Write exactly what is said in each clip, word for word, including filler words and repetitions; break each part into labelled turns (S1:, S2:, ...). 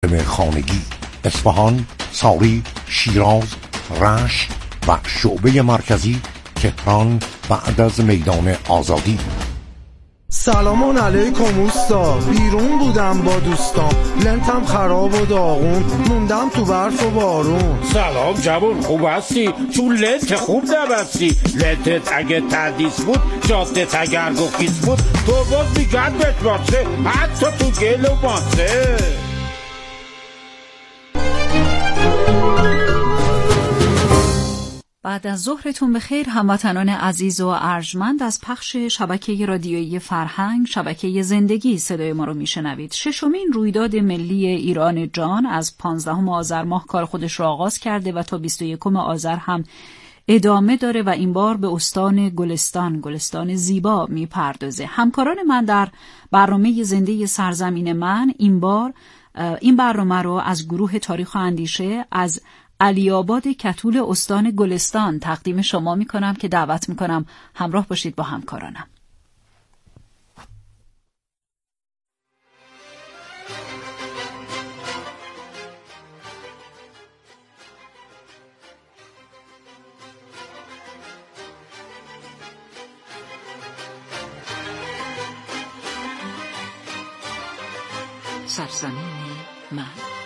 S1: خانگی، اصفهان، ساری، شیراز، رشت و شعبه مرکزی تهران بعد از میدان آزادی.
S2: سلام علیکم اوستا، بیرون بودم با دوستام، لنتم خراب و داغون، موندم تو برف و بارون.
S3: سلام جوون، خوب هستی؟ تو لنت خوب نبستی. لنتت اگه تردیس بود، جادت اگر گخیز بود، تو باز میگرد بهت ماسه، حتی تو گل و ماسه.
S4: بعد از ظهرتون بخیر هموطنان عزیز و ارجمند. از پخش شبکه رادیویی فرهنگ، شبکه زندگی صدای ما رو میشنوید. ششمین رویداد ملی ایران جان از پانزدهم آذر ماه کار خودش را آغاز کرده و تا بیست و یکم آذر هم ادامه داره و این بار به استان گلستان، گلستان زیبا میپردازه. همکاران من در برنامه زنده سرزمین من این بار این برنامه رو از گروه تاریخ و اندیشه از علی‌آباد کتول استان گلستان تقدیم شما می کنم که دعوت می کنم همراه باشید با همکارانم. سرزمین من.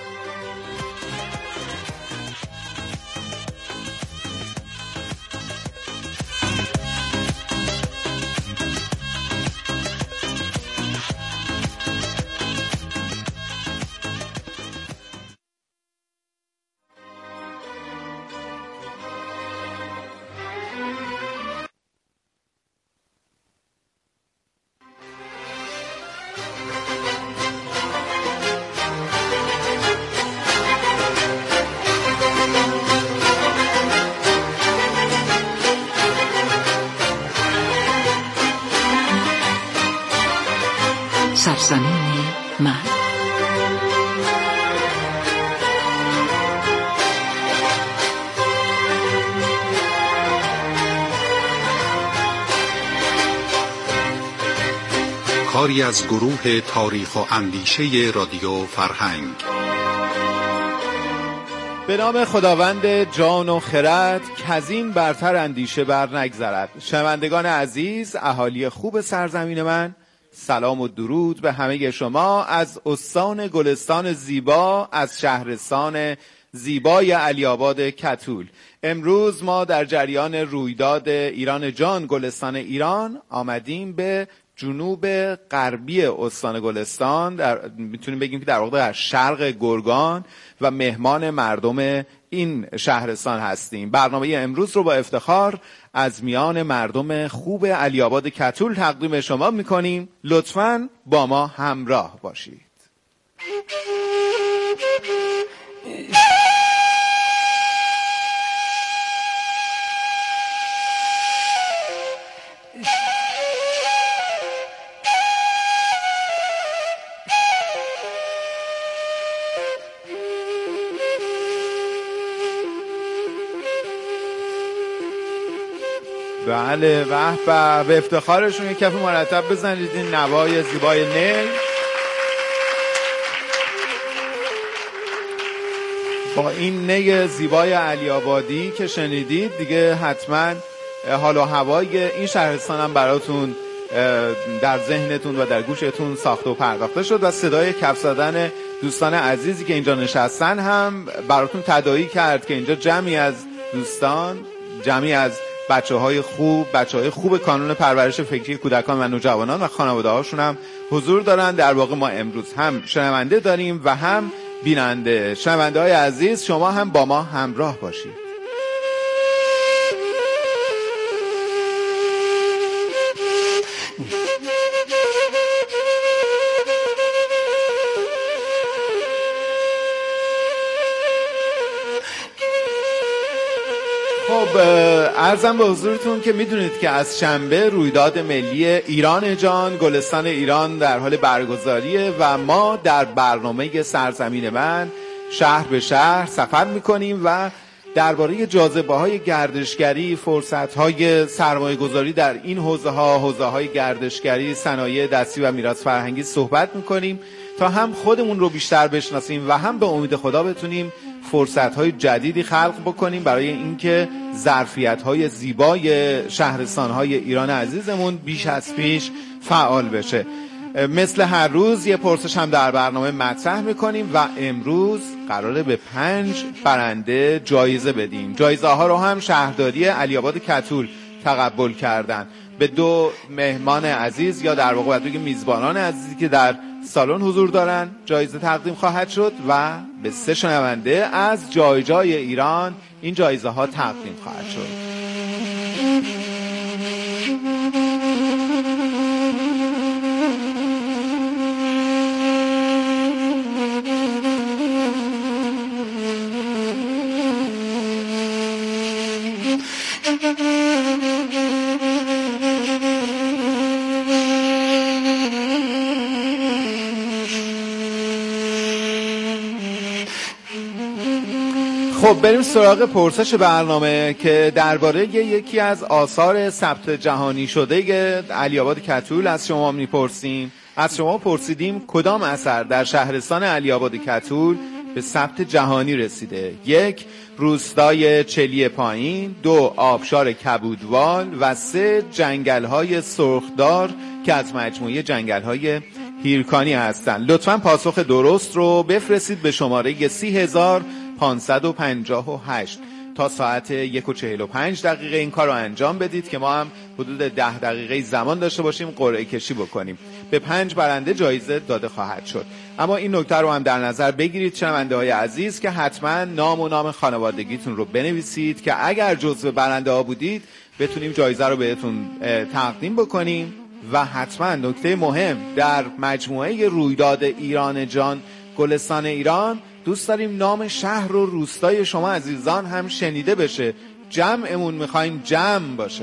S4: سرزمین من.
S5: کاری از گروه تاریخ و اندیشه رادیو فرهنگ.
S6: به نام خداوند جان و خرد کزین برتر اندیشه بر نگذرد. شنوندگان عزیز، اهالی خوب سرزمین من، سلام و درود به همه شما از استان گلستان زیبا، از شهرستان زیبای علی‌آباد کتول. امروز ما در جریان رویداد ایران جان گلستان ایران آمدیم به جنوب غربی استان گلستان، در میتونیم بگیم که در واقع در شرق گرگان و مهمان مردم این شهرستان هستیم. برنامه امروز رو با افتخار از میان مردم خوب علی‌آباد کتول تقدیم شما میکنیم. لطفاً با ما همراه باشید. بله، به به، به افتخارشون یک کف مرتب بزنید این نوای زیبای نی. با این نی زیبای علی‌آبادی که شنیدید دیگه حتما حال و هوای این شهرستان هم براتون در ذهنتون و در گوشتون ساخته و پرداخته شد و صدای کف زدن دوستان عزیزی که اینجا نشستن هم براتون تداعی کرد که اینجا جمعی از دوستان، جمعی از بچه های خوب، بچه های خوب کانون پرورش فکری کودکان و نوجوانان و خانواده هاشون هم حضور دارن. در واقع ما امروز هم شنونده داریم و هم بیننده. شنونده های عزیز، شما هم با ما همراه باشید. خب عرضم به حضورتون که میدونید که از شنبه رویداد ملی ایران جان گلستان ایران در حال برگزاریه و ما در برنامه سرزمین من شهر به شهر سفر میکنیم و درباره جاذبه‌های گردشگری، فرصت‌های سرمایه‌گذاری در این حوزه‌ها، حوزه‌های گردشگری، صنایع دستی و میراث فرهنگی صحبت میکنیم تا هم خودمون رو بیشتر بشناسیم و هم به امید خدا بتونیم فرصت‌های جدیدی خلق بکنیم برای اینکه ظرفیت‌های زیبای شهرستان‌های ایران عزیزمون بیش از پیش فعال بشه. مثل هر روز یه پرسش هم در برنامه مطرح میکنیم و امروز قراره به پنج برنده جایزه بدیم. جایزه ها رو هم شهرداری علی‌آباد کتول تقبل کردن. به دو مهمان عزیز یا در واقع باید بگیم میزبانان عزیزی که در سالن حضور دارن جایزه تقدیم خواهد شد و به سه شنونده از جای جای ایران این جایزه ها تقدیم خواهد شد. خب بریم سراغ پرسش برنامه که درباره یکی از آثار ثبت جهانی شده علی‌آباد کتول از شما میپرسیم. از شما پرسیدیم کدام اثر در شهرستان علی‌آباد کتول به ثبت جهانی رسیده؟ یک، روستای چلی پایین، دو، آبشار کبودوال و سه، جنگل‌های سرخدار که از مجموعه جنگل‌های هیرکانی هستند. لطفاً پاسخ درست رو بفرستید به شماره سی هزار پانصد و پنجاه و هشت. تا ساعت یک و چهل و پنج دقیقه این کار رو انجام بدید که ما هم حدود ده دقیقه زمان داشته باشیم قرعه کشی بکنیم. به پنج برنده جایزه داده خواهد شد. اما این نکته رو هم در نظر بگیرید شنونده های عزیز که حتما نام و نام خانوادگیتون رو بنویسید که اگر جزو برنده ها بودید بتونیم جایزه رو بهتون تقدیم بکنیم. و حتما نکته مهم در مجموعه رویداد ایران جان گلستان ایران دوست داریم نام شهر و روستای شما عزیزان هم شنیده بشه. جمعمون میخوایم جمع باشه.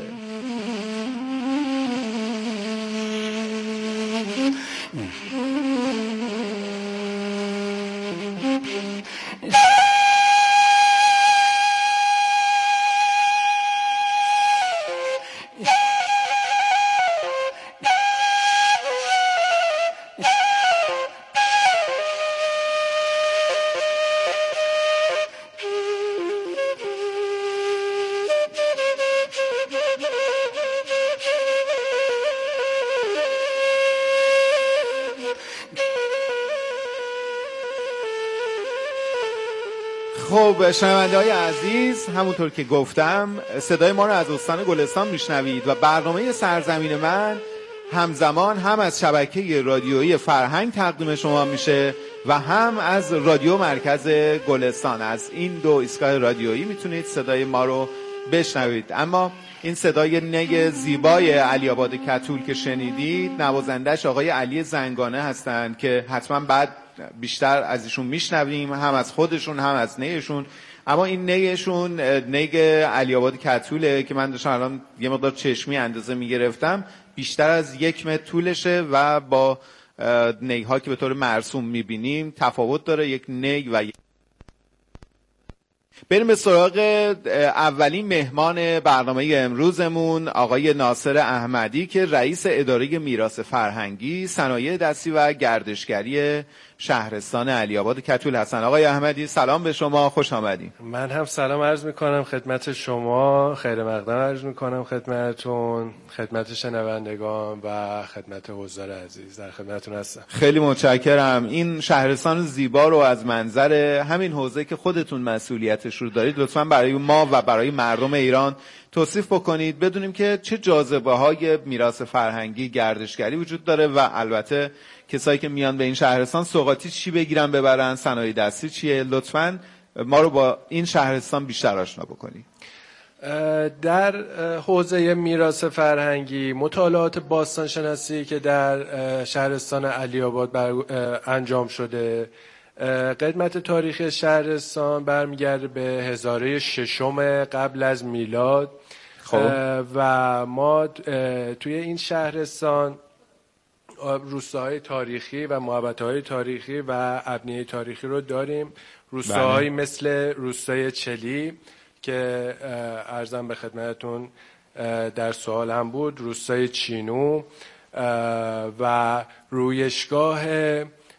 S6: خب شنونده های عزیز، همونطور که گفتم صدای ما رو از استان گلستان میشنوید و برنامه سرزمین من همزمان هم از شبکه رادیویی فرهنگ تقدیم شما میشه و هم از رادیو مرکز گلستان. از این دو ایستگاه رادیویی میتونید صدای ما رو بشنوید. اما این صدای نی زیبای علی‌آباد کتول که شنیدید نوازندش آقای علی زنگانه هستند که حتما بعد بیشتر از ایشون میشنویم، هم از خودشون هم از نیشون. اما این نیشون نی علی‌آباد کتوله که من داشتم الان یه مقدار چشمی اندازه میگرفتم، بیشتر از یک متر طولشه و با نی‌ها که به طور مرسوم میبینیم تفاوت داره. یک نی و یک بریم به سراغ اولین مهمان برنامه امروزمون آقای ناصر احمدی که رئیس اداره میراث فرهنگی، صنایع دستی و گردشگری شهرستان علی‌آباد کتول هستن. آقای احمدی سلام به شما، خوش آمدید.
S7: من هم سلام عرض میکنم خدمت شما، خیر مقدم عرض میکنم خدمتتون، خدمت شنوندگان و خدمت حضار عزیز. در خدمتتون هستم.
S6: خیلی متشکرم. این شهرستان زیبا رو از منظر همین حوزه که خودتون مسئولیتش رو دارید لطفاً برای ما و برای مردم ایران توصیف بکنید، بدونیم که چه جاذبه‌های میراث فرهنگی گردشگری وجود داره و البته کسایی که میان به این شهرستان سوغاتی چی بگیرن ببرن، صنایع دستی چیه. لطفاً ما رو با این شهرستان بیشتر آشنا بکنید.
S7: در حوزه میراث فرهنگی مطالعات باستانشناسی که در شهرستان علی‌آباد انجام شده، قدمت تاریخی شهرستان برمیگرده به هزاره ششم قبل از میلاد. خب. و ما توی این شهرستان روستاهای تاریخی و محوطه‌های تاریخی و ابنیه تاریخی رو داریم. روستاهایی مثل روستای چلی که عرضم به خدمتتون در سوال هم بود، روستای چینو و رویشگاه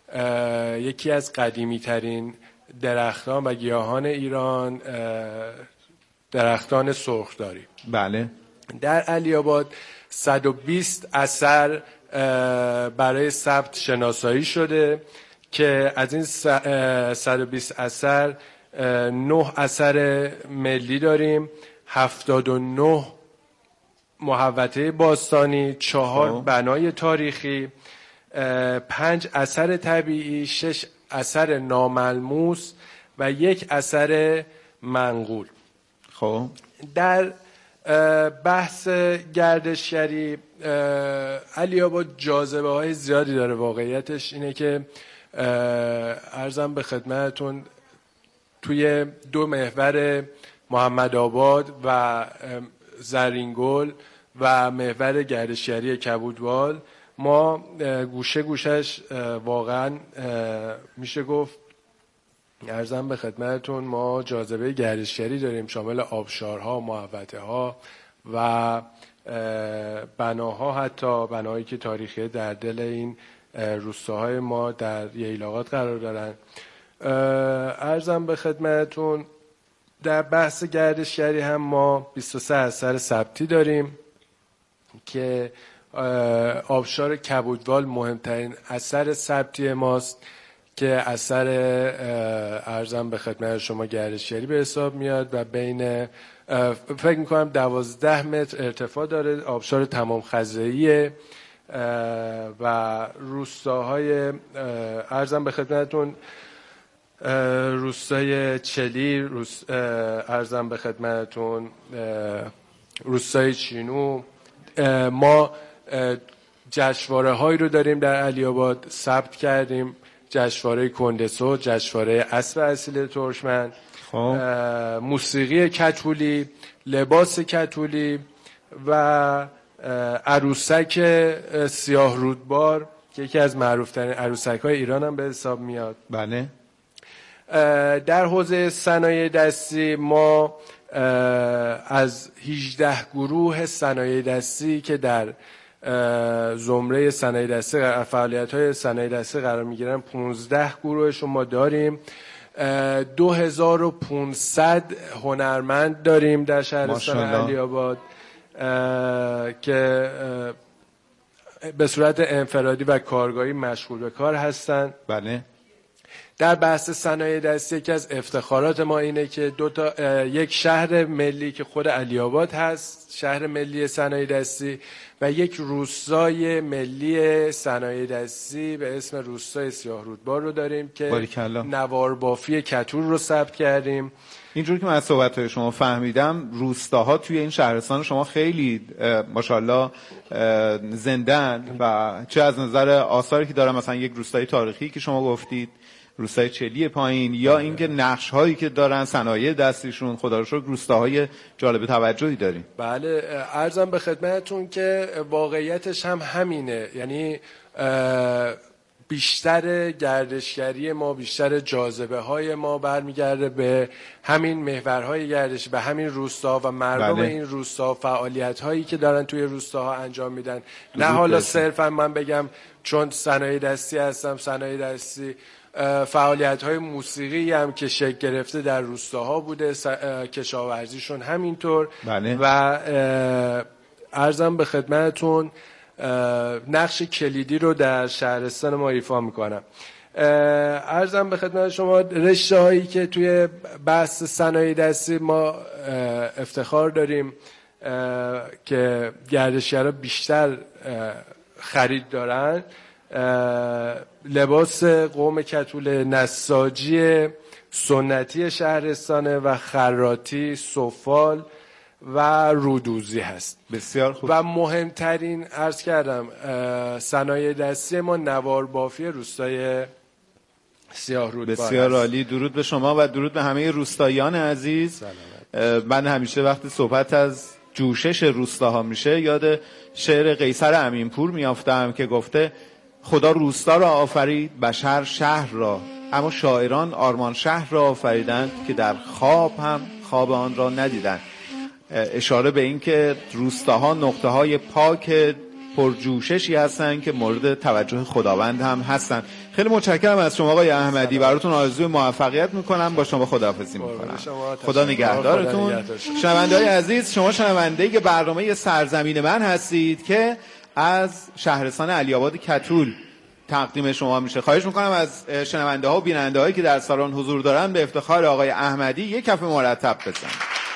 S7: یکی از قدیمی ترین درختان و گیاهان ایران درختان سرخداری.
S6: بله.
S7: در علی آباد صد و بیست اثر برای ثبت شناسایی شده که از این صد و بیست اثر نه اثر ملی داریم، هفتاد و نه محوطه باستانی، چهار آه. بنای تاریخی، پنج اثر طبیعی، شش اثر ناملموس و یک اثر منقول.
S6: خب
S7: در بحث گردشگری علی آباد جاذبه های زیادی داره. واقعیتش اینه که عرضم به خدمتتون توی دو محور محمد آباد و زرینگل و محور گردشگری کبودوال ما گوشه گوشش واقعا میشه گفت عرضم به خدمتتون ما جاذبه گردشگری داریم شامل آبشارها، محوطه ها و بناها، حتی بناهایی که تاریخی در دل این روستاهای ما در ییلاقات قرار دارن. عرضم به خدمتتون در بحث گردشگری هم ما بیست و سه اثر ثبتی داریم که آبشار کبودوال مهمترین اثر ثبتی ماست که اثر عرضم به خدمت شما گردشگری به حساب میاد و بین فکر میکنم دوازده متر ارتفاع داره. آبشار تمام خزره‌ایه و روستاهای عرضم به خدمتتون روستای چلی، روست عرضم به خدمتتون روستای چینو. ما جشنواره هایی رو داریم در علی آباد ثبت کردیم، جشنواره کندسو، جشنواره اسب اصیل ترکمن، موسیقی کتولی، لباس کتولی و عروسک سیاه رودبار که یکی از معروف ترین عروسک های ایران هم به حساب میاد.
S6: بله.
S7: در حوزه صنایع دستی ما از هجده گروه صنایع دستی که در زمره صنایع دستی فعالیت‌های صنایع دستی قرار می‌گیرن پانزده گروهش ما داریم. دو هزار و پانصد هنرمند داریم در شهرستان علی آباد که به صورت انفرادی و کارگاهی مشغول به کار هستند.
S6: بله.
S7: در بحث صنایع دستی یکی از افتخارات ما اینه که دو تا یک شهر ملی که خود علی آباد هست، شهر ملی صنایع دستی، و یک روستای ملی صنایع دستی به اسم روستای سیاه رودبار رو داریم که نوار بافی کتور رو ثبت کردیم.
S6: اینجور که من از صحبت‌های شما فهمیدم روستاها توی این شهرستان شما خیلی ماشاءالله زنده‌اند و چه از نظر آثاری که دارن، مثلا یک روستای تاریخی که شما گفتید، روستای چلی پایین، یا اینکه نقش هایی که دارن صنایع دستیشون، خدا رو شکر روستاهای جالب توجهی داریم.
S7: بله، عرضم به خدمتتون که واقعیتش هم همینه، یعنی بیشتر گردشگری ما، بیشتر جاذبه های ما برمیگرده به همین محورهای گردشی، به همین روستا و مردم بله. این روستا، فعالیت هایی که دارن توی روستاها انجام میدن. نه حالا صرفا من بگم چون صنایع دستی هستم، صنایع دستی فعالیت های موسیقی هم که شکل گرفته در روستاها بوده، کشاورزیشون همینطور بله. و عرضم به خدمتتون نقش کلیدی رو در شهرستان ما ایفا میکنم. عرضم به خدمت شما رشته هایی که توی بحث صنایع دستی ما افتخار داریم که گردشگرها بیشتر خرید دارن، لباس قوم کتول، نساجی سنتی شهرستانه و خراطی، سفال و رودوزی هست.
S6: بسیار خوب.
S7: و مهمترین عرض کردم صنایع دستی ما نوار بافی روستای سیاه رودبار.
S6: بسیار عالی. درود به شما و درود به همه روستاییان عزیز. سلامت. من همیشه وقتی صحبت از جوشش روستاها میشه یاد شعر قیصر امینپور میافتم که گفته خدا روستا را آفرید، بشر شهر را، اما شاعران آرمان شهر را آفریدند که در خواب هم خواب آن را ندیدند. اشاره به این که روستاها نقطه های پاک پرجوششی هستن که مورد توجه خداوند هم هستن. خیلی متشکرم از شما آقای احمدی، براتون آرزوی موفقیت میکنم. با شما خداحافظی میکنم. خدا نگهدارتون. شنونده‌های عزیز، شما شنونده برنامه سرزمین من هستید که از شهرستان علی آباد کتول تقدیم شما میشه. خواهش میکنم از شنونده ها و بیننده هایی که در سالن حضور دارن به افتخار آقای احمدی یک کف مرتب بزنن.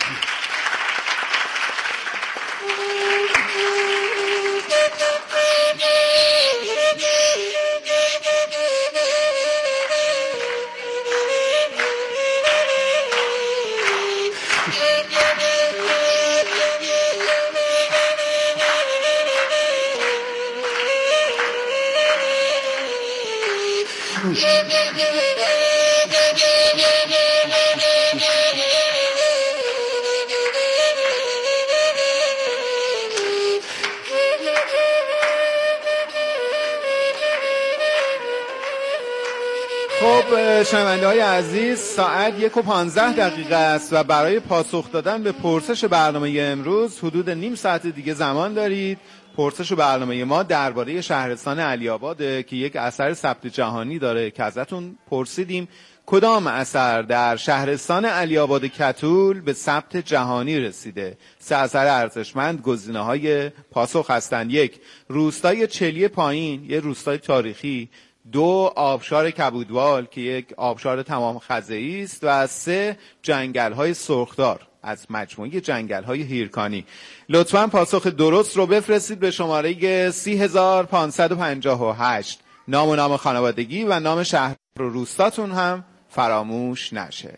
S6: خب شنونده های عزیز، ساعت یک و پانزده دقیقه است و برای پاسخ دادن به پرسش برنامه امروز حدود نیم ساعت دیگه زمان دارید. پرسش برنامه ما درباره شهرستان علی آباده که یک اثر ثبت جهانی داره که ازتون پرسیدیم کدام اثر در شهرستان علی آباد کتول به ثبت جهانی رسیده. سه اثر ارزشمند گزینه‌های پاسخ هستند: یک، روستای چلی پایین، یک روستای تاریخی; دو، آبشار کبودوال که یک آبشار تمام خزه‌ای است; و سه، جنگل‌های سرخدار از مجموعه جنگل‌های هیرکانی. لطفاً پاسخ درست رو بفرستید به شماره سی هزار پانصد و پنجاه و هشت. نام و نام خانوادگی و نام شهر و روستاتون هم فراموش نشه.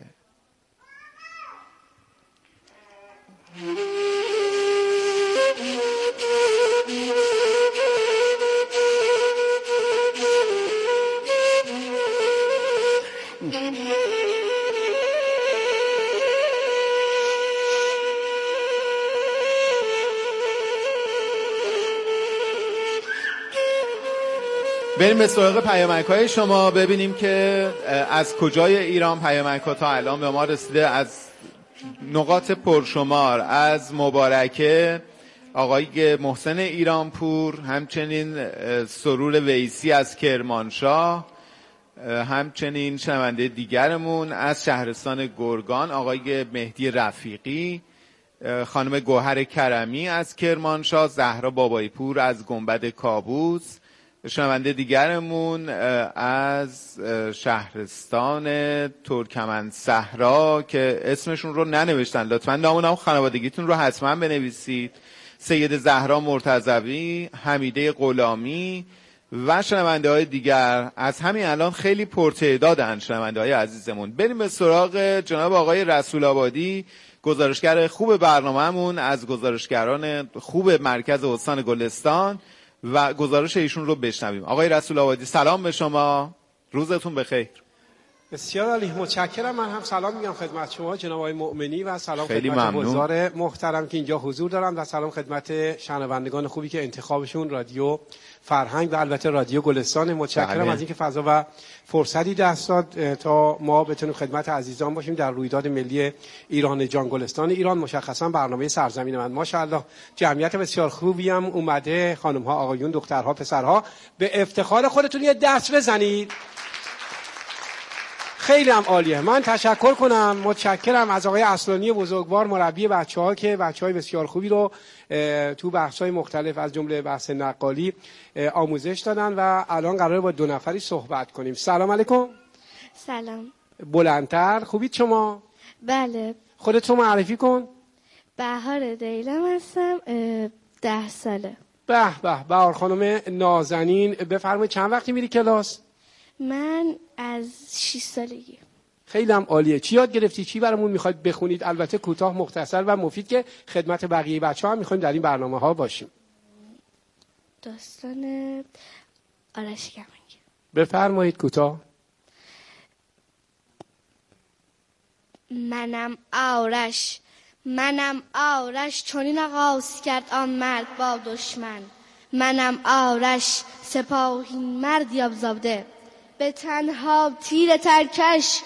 S6: بریم به سراغ پیامک‌های شما، ببینیم که از کجای ایران پیامک‌ها تا الان به ما رسیده. از نقاط پرشمار، از مبارکه آقای محسن ایرانپور، همچنین سرور ویسی از کرمانشاه، همچنین شنونده دیگرمون از شهرستان گرگان آقای مهدی رفیقی، خانم گوهر کرمی از کرمانشاه، زهرا بابایپور از گنبد کابوس، شنونده دیگرمون از شهرستان ترکمن صحرا که اسمشون رو ننوشتن، لطفاً نام و نام خانوادگیتون رو حتما بنویسید. سید زهرا مرتضوی، حمیده غلامی و شنونده های دیگر. از همین الان خیلی پرتعدادن شنونده های عزیزمون. بریم به سراغ جناب آقای رسول آبادی، گزارشگر خوب برنامه‌مون، از گزارشگران خوب مرکز استان گلستان، و گزارش ایشون رو بشنویم. آقای رسول آبادی، سلام به شما، روزتون بخیر.
S8: بسیار عالی، متشکرم. من هم سلام میگم خدمت شما جناب آقای مؤمنی و سلام خدمت حضار محترم که اینجا حضور دارن و سلام خدمت شنوندگان خوبی که انتخابشون رادیو فرهنگ و البته رادیو گلستان. متشکرم بله. از اینکه فضا و فرصتی دست داد تا ما بتونیم خدمت عزیزان باشیم در رویداد ملی ایران جان گلستان ایران، مشخصا برنامه سرزمین من. ماشاءالله جمعیت بسیار خوبی هم اومده، خانم ها، آقایون، دخترها، پسرها. به افتخار خودتون یه دست بزنید. خیلی هم عالیه. من تشکر کنم، متشکرم از آقای اصلانی بزرگوار مربی بچه‌ها که بچه‌های بسیار خوبی رو تو بحث‌های مختلف از جمله بحث نقالی آموزش دادن و الان قراره با دو نفری صحبت کنیم. سلام علیکم.
S9: سلام.
S8: بلندتر. خوبید شما؟
S9: بله.
S8: خودت رو معرفی کن.
S9: بهار دیلم هستم، ده ساله.
S8: به به بهار خانم نازنین، بفرمایید چند وقتی میری کلاس؟
S9: من از شش سالگی.
S8: خیلی هم عالیه. چی یاد گرفتی؟ چی برامون میخواید بخونید؟ البته کوتاه، مختصر و مفید که خدمت بقیه بچه‌ها هم میخوایم در این برنامه ها باشیم.
S9: داستان آرش کمنگ.
S8: بفرمایید کوتاه.
S9: منم آرش، منم آرش، چنین آغاز کرد آن مرد با دشمن. منم آرش، سپاهی مردی آزاده، به تنها تیر ترکش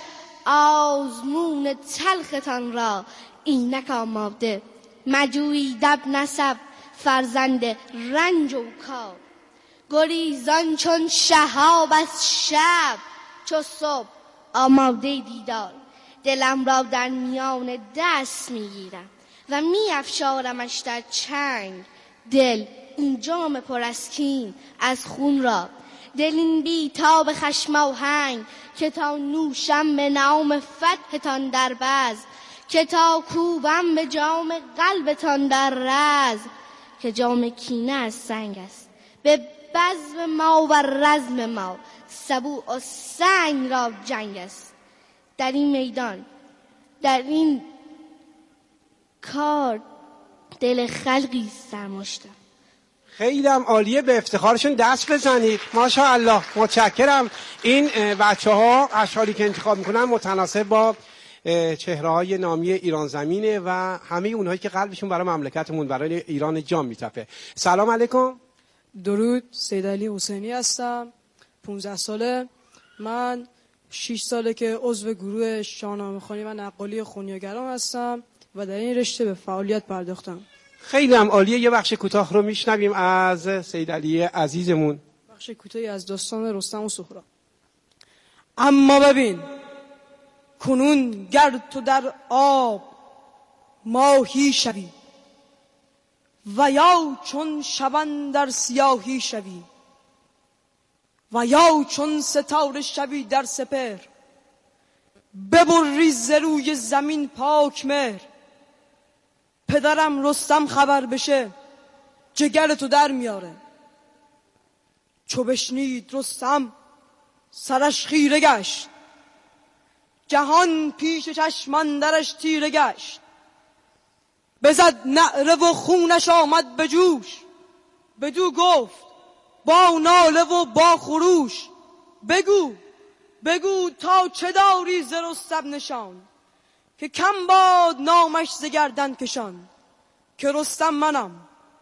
S9: آزمون تلختان را اینک آماده. مجوی دب نسب فرزند رنج و کار. گریزان چون شهاب از شب، چو صبح آماده دیدار. دلم را در میان دست میگیرم و میافشارمش در چنگ. دل این جام پر از کین از خون را، دل این بی تاب خشم و هنگ. که تا نوشم به نام فتحتان در بز، که تا کوبم به جام قلبتان در رز. که جام کینه از سنگ است به بزم ما و رزم ما، سبوع و سنگ را جنگ است. در این میدان، در این کار، دل خلقی سرمشتم.
S8: خیلی هم عالیه، به افتخارشون دست بزنید. ماشاءالله، متشکرم. این بچه ها اشعاری که انتخاب میکنن متناسب با چهره های نامی ایران زمینه و همه اونهایی که قلبشون برای مملکتمون، برای ایران جان میتپه. سلام علیکم.
S10: درود، سید علی حسینی هستم. پونزده ساله. من شش ساله که عضو گروه شاهنامه خوانی و نقالی خونیاگران هستم و در این رشته به فعالیت پرداختم.
S8: خیلی هم عالیه. یه بخش کوتاه رو میشنویم از سید علی عزیزمون.
S10: بخش کوتاهی از داستان رستم و سهراب. اما ببین کنون گر تو در آب ماهی شوی، و یا چون شبن در سیاهی شوی، و یا چون ستاره شوی در سپهر. ببری ز روی زمین پاک مهر. پدرم رستم خبر بشه جگر تو در میاره. چو بشنید رستم سرش خیره گشت، جهان پیش چشم اندرش تیره گشت. بزد نعره و خونش آمد به جوش، بدو گفت با ناله و با خروش. بگو بگو تا چه داری ز رستم نشان، که کم باد نامش ز گردن کشان. که رستم منم.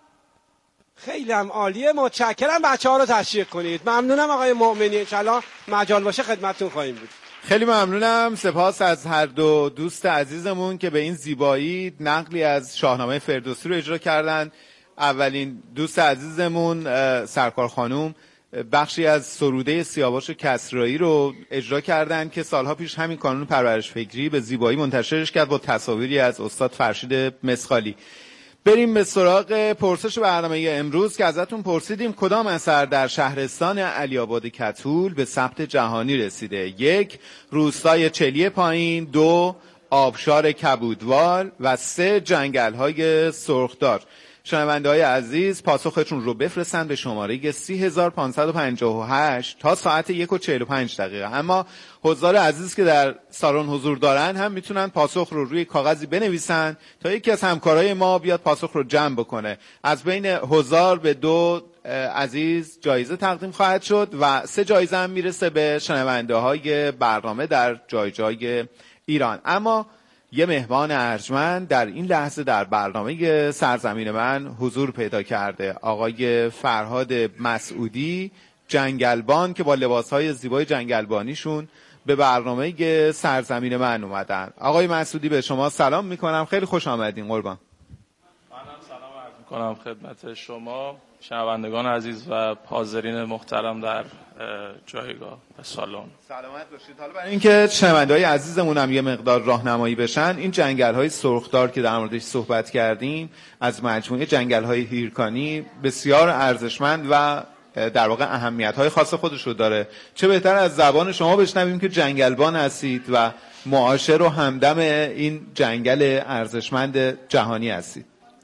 S8: خیلی هم عالیه، متشکرم. بچه ها رو تشویق کنید. ممنونم آقای مؤمنی. انشالله مجال باشه خدمتتون خواهیم بود.
S6: خیلی ممنونم. سپاس از هر دو دوست عزیزمون که به این زیبایی نقلی از شاهنامه فردوسی رو اجرا کردن. اولین دوست عزیزمون سرکار خانوم بخشی از سروده سیاوش کسرایی رو اجرا کردن که سالها پیش همین کانون پرورش فکری به زیبایی منتشرش کرد با تصاویری از استاد فرشید مسخالی. بریم به سراغ پرسش برنامه امروز که ازتون پرسیدیم کدام اثر در شهرستان علی‌آباد کتول به ثبت جهانی رسیده؟ یک، روستای چلی پایین، دو، آبشار کبودوال و سه، جنگل‌های سرخدار. شنونده های عزیز پاسختون رو بفرستن به شماره سی هزار پانصد و پنجاه و هشت تا ساعت یک و چهل و پنج دقیقه. اما حضار عزیز که در سالن حضور دارن هم میتونن پاسخ رو روی کاغذی بنویسن تا یکی از همکارای ما بیاد پاسخ رو جمع بکنه. از بین حضار به دو عزیز جایزه تقدیم خواهد شد و سه جایزه هم میرسه به شنونده های برنامه در جای جای ایران. اما یه مهمان ارجمند در این لحظه در برنامه سرزمین من حضور پیدا کرده، آقای فرهاد مسعودی جنگلبان که با لباسهای زیبای جنگلبانیشون به برنامه سرزمین من اومدن. آقای مسعودی به شما سلام میکنم، خیلی خوش آمدین قربان.
S11: منم سلام عرض میکنم خدمت شما شنوندگان عزیز و حاضرین محترم در جایگاه و سالن.
S6: سلامت باشید. حالا برای اینکه شنونده‌های عزیزمون هم یه مقدار راهنمایی بشن، این جنگل‌های سرخدار که در موردش صحبت کردیم از مجموعه جنگل‌های هیرکانی بسیار ارزشمند و در واقع اهمیت‌های خاص خودش رو داره. چه بهتر از زبان شما بشنویم که جنگلبان هستید و معاشر و همدم این جنگل ارزشمند جهانی هستید.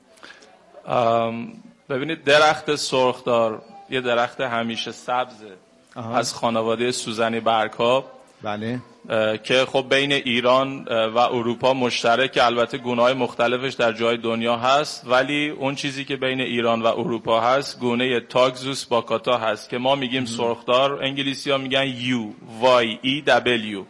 S11: ببینید درخت سرخدار یه درخت همیشه سبزه آها. از خانواده سوزنی برگ‌ها.
S6: بله.
S11: که خب بین ایران و اروپا مشترک، البته گونه‌های مختلفش در جای دنیا هست، ولی اون چیزی که بین ایران و اروپا هست گونه تاگزوس باکاتا هست که ما میگیم سرخدار، انگلیسی‌ها میگن یو وای ای دبلیو.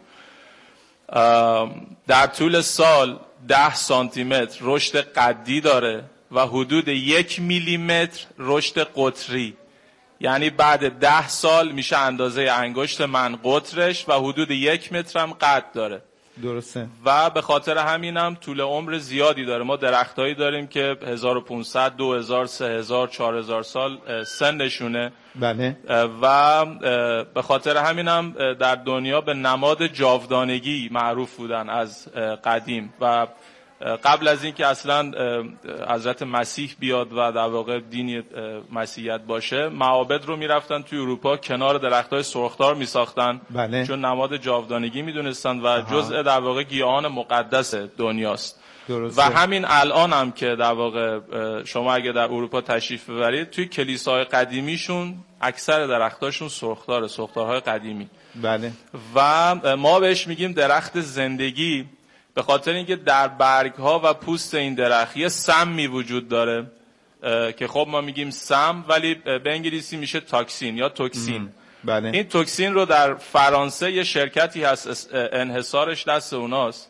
S11: در طول سال ده سانتی متر رشد قدی داره و حدود یک میلیمتر رشد قطری، یعنی بعد ده سال میشه اندازه انگشت من قطرش و حدود یک متر هم قد داره.
S6: درسته.
S11: و به خاطر همینم طول عمر زیادی داره. ما درختایی داریم که هزار و پانصد، دو هزار، سه هزار، چهار هزار سال سنشونه.
S6: بله.
S11: و به خاطر همینم در دنیا به نماد جاودانگی معروف بودن از قدیم و قبل از اینکه اصلا حضرت مسیح بیاد و در واقع دین مسیحیت باشه، معابد رو میرفتن توی اروپا کنار درختای سرخدار میساختن.
S6: بله.
S11: چون نماد جاودانگی میدونستن و جزء در واقع گیاهان مقدس دنیاست.
S6: درسته.
S11: و همین الان هم که در واقع شما اگه در اروپا تشریف ببرید توی کلیساهای قدیمیشون اکثر درختاشون سرخداره، سرخدارهای قدیمی.
S6: بله.
S11: و ما بهش میگیم درخت زندگی، به خاطر اینکه در برگ‌ها و پوست این درخت یه سمی وجود داره که خب ما میگیم سم، ولی به انگلیسی میشه تاکسین یا توکسین.
S6: بله.
S11: این توکسین رو در فرانسه یه شرکتی هست انحصارش دست اوناست،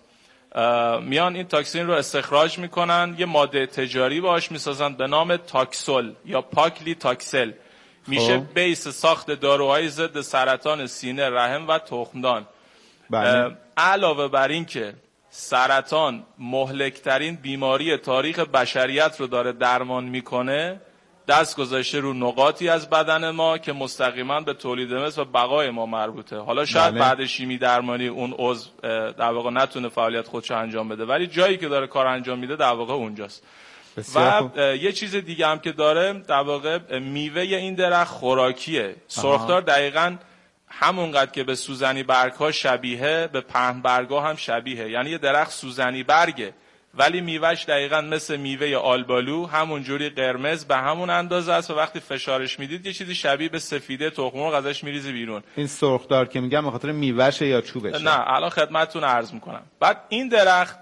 S11: میان این تاکسین رو استخراج میکنن، یه ماده تجاری باهاش میسازن به نام تاکسول یا پاکلی تاکسل. میشه
S6: خب.
S11: بیس ساخت داروهای ضد سرطان سینه، رحم و تخمدان.
S6: بله.
S11: علاوه بر این که سرطان مهلکترین بیماری تاریخ بشریت رو داره درمان میکنه، دست گذاشته رو نقاطی از بدن ما که مستقیما به تولید مثل و بقای ما مربوطه. حالا شاید
S6: بله.
S11: بعد شیمی درمانی اون عضو در واقع نتونه فعالیت خودشو انجام بده، ولی جایی که داره کار انجام میده در واقع اونجاست. و یه چیز دیگه هم که داره، در واقع میوه این درخت خوراکیه. سرخدار دقیقاً همونقدر که به سوزنی برگ‌ها شبیه، به پهن برگ‌ها هم شبیه. یعنی یه درخت سوزنی برگه ولی میوهش دقیقاً مثل میوه آلبالو همونجوری قرمز به همون اندازه است و وقتی فشارش میدید یه چیزی شبیه به سفیده تخم مرغ ازش میریزه بیرون.
S6: این سرخدار که میگم به خاطر میوهشه یا چوبشه؟
S11: نه، الان خدمتتون عرض میکنم. بعد این درخت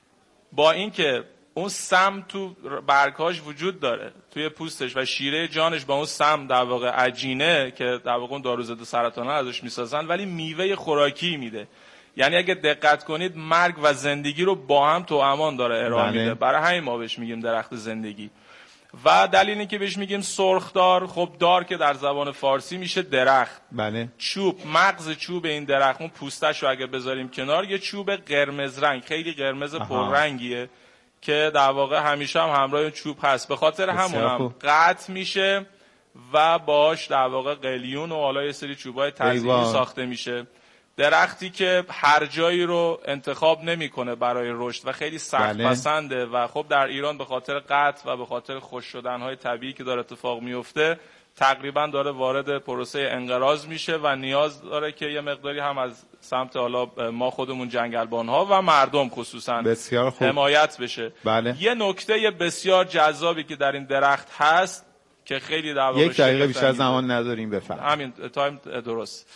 S11: با اینکه اون سم تو برگاش وجود داره، توی پوستش و شیره جانش با اون سم در واقع عجینه که در واقع اون دارو ضد سرطان ازش میسازن، ولی میوه خوراکی میده. یعنی اگه دقت کنید مرگ و زندگی رو با هم تو امان داره ارائه میده. برای همین ما بهش میگیم درخت زندگی. و دلیلی که بهش میگیم سرخدار، خب دار که در زبان فارسی میشه درخت.
S6: بله.
S11: چوب، مغز چوب این درخت، اون پوستش رو اگه بذاریم کنار، یه چوب قرمز رنگ، خیلی قرمز پررنگیه که در واقع همیشه هم همراه اون چوب هست. به خاطر همون هم قطع میشه و باش در واقع قلیون و حالا یه سری چوبای تزیینی ساخته میشه. درختی که هر جایی رو انتخاب نمیکنه برای رشد و خیلی سخت پسنده و خب در ایران به خاطر قطع و به خاطر خشک شدن‌های طبیعی که داره اتفاق میفته تقریبا داره وارد پروسه انقراض میشه و نیاز داره که یه مقداری هم از سمت حالا ما خودمون جنگلبان‌ها و مردم خصوصا حمایت بشه.
S6: بله.
S11: یه نکته بسیار جذابی که در این درخت هست که خیلی در واقع
S6: یک دقیقه بیشتر زمان نداریم، بفرمایید.
S11: همین تایم درست.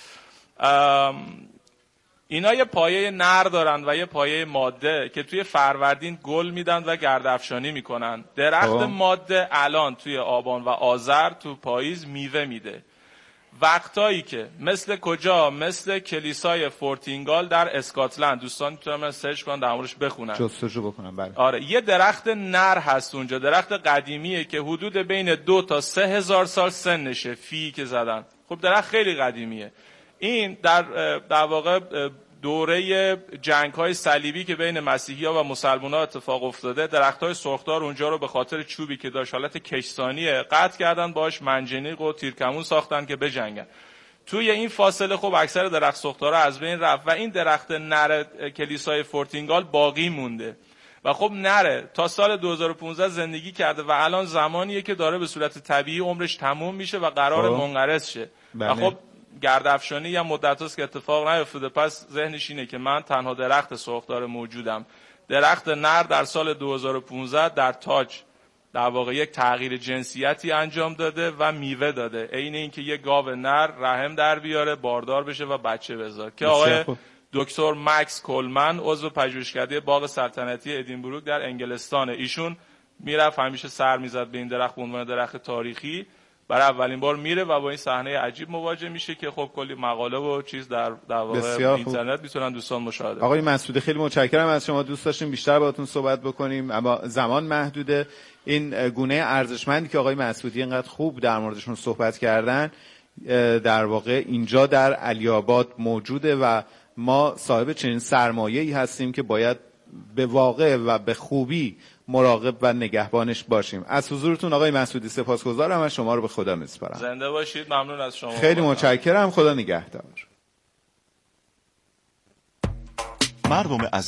S11: اینا یه پایه نر دارن و یه پایه ماده که توی فروردین گل میدن و گردافشانی میکنن. درخت
S6: آه.
S11: ماده الان توی آبان و آذر تو پاییز میوه میده. وقتایی که مثل کجا؟ مثل کلیسای فورتینگال در اسکاتلند. دوستان میتونن سرچ کنن در موردش بخونن،
S6: جستجو بکنن. بله.
S11: آره، یه درخت نر هست اونجا، درخت قدیمیه که حدود بین دو تا سه هزار سال سنشه، فی که زدن. خب درخت خیلی قدیمیه. این در در واقع دوره جنگ‌های صلیبی که بین مسیحی‌ها و مسلمان‌ها اتفاق افتاده، درخت‌های سرخدار اونجا رو به خاطر چوبی که داشت حالت کشسانیه قطع کردن، باهاش منجنیق و تیرکمون ساختن که بجنگن. توی این فاصله خب اکثر درخت سرخدارها از بین رفت و این درخت نر کلیسای فورتینگال باقی مونده و خب نره تا سال دو هزار و پانزده زندگی کرده و الان زمانیه که داره به صورت طبیعی عمرش تموم میشه و قرار منقرض شه. و خب گردافشانی یا مدت هاست که اتفاق نیفتاده، پس ذهنش اینه که من تنها درخت سرخدار موجودم. درخت نر در سال دو هزار و پانزده در تاج در واقع یک تغییر جنسیتی انجام داده و میوه داده، عین اینکه یک گاو نر رحم در بیاره، باردار بشه و بچه بذاره. که آقای دکتر مکس کولمن عضو پژوهشکده باغ سلطنتی ادینبروک در انگلستان، ایشون میرفت همیشه سر میزد به این درخت به عنوان درخت تاریخی، برای اولین بار میره و با این صحنه عجیب مواجه میشه که خب کلی مقاله و چیز در در واقع اینترنت میتونن دوستان مشاهده کنن.
S6: آقای مسعودی خیلی متشکرم از شما، دوست داشتیم بیشتر باهاتون صحبت بکنیم اما زمان محدوده. این گونه ارزشمندی که آقای مسعودی اینقدر خوب در موردشون صحبت کردن در واقع اینجا در علی آباد موجوده و ما صاحب چنین سرمایه‌ای هستیم که باید به واقع و به خوبی مراقب و نگهبانش باشیم. از حضورتون آقای مسعودی سپاسگزارم و شما رو به خدا میسپارم.
S11: زنده باشید. ممنون از شما.
S6: خیلی متشکرم. خدا نگهدار.
S12: مردم عزیز